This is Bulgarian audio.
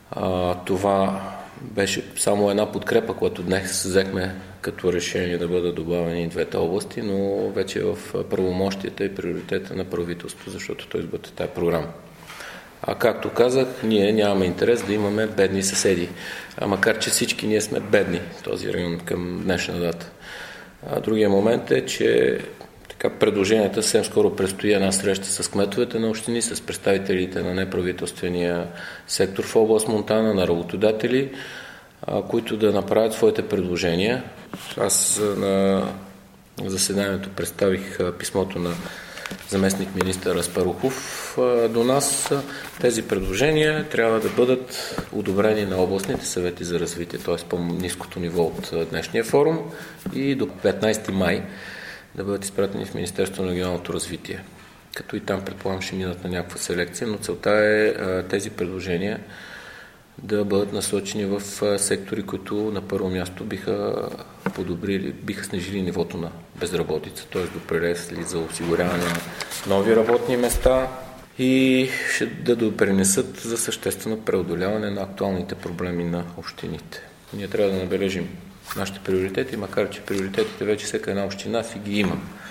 Това беше само една подкрепа, която днес взехме като решение да бъдат добавени двете области, но вече е в правомощията и приоритета на правителството, защото той изготвя тази програма. Както казах, ние нямаме интерес да имаме бедни съседи, макар че всички ние сме бедни в този район към днешна дата. Другия момент е, че предложенията съвсем скоро предстои една среща с кметовете на общини, с представителите на неправителствения сектор в област Монтана, на работодатели, които да направят своите предложения. Аз на заседанието представих писмото на заместник министър Аспарухов до нас. Тези предложения трябва да бъдат одобрени на областните съвети за развитие, т.е. по-ниското ниво от днешния форум, и до 15 май да бъдат изпратени в Министерството на регионалното развитие. Като и там, предполагам, ще минат на някаква селекция, но целта е тези предложения да бъдат насочени в сектори, които на първо място биха снижили нивото на безработица, т.е. допринесли за осигуряване на нови работни места и ще да допринесат за съществено преодоляване на актуалните проблеми на общините. Ние трябва да набележим нашите приоритети, макар че приоритетите вече всяка една община си ги има.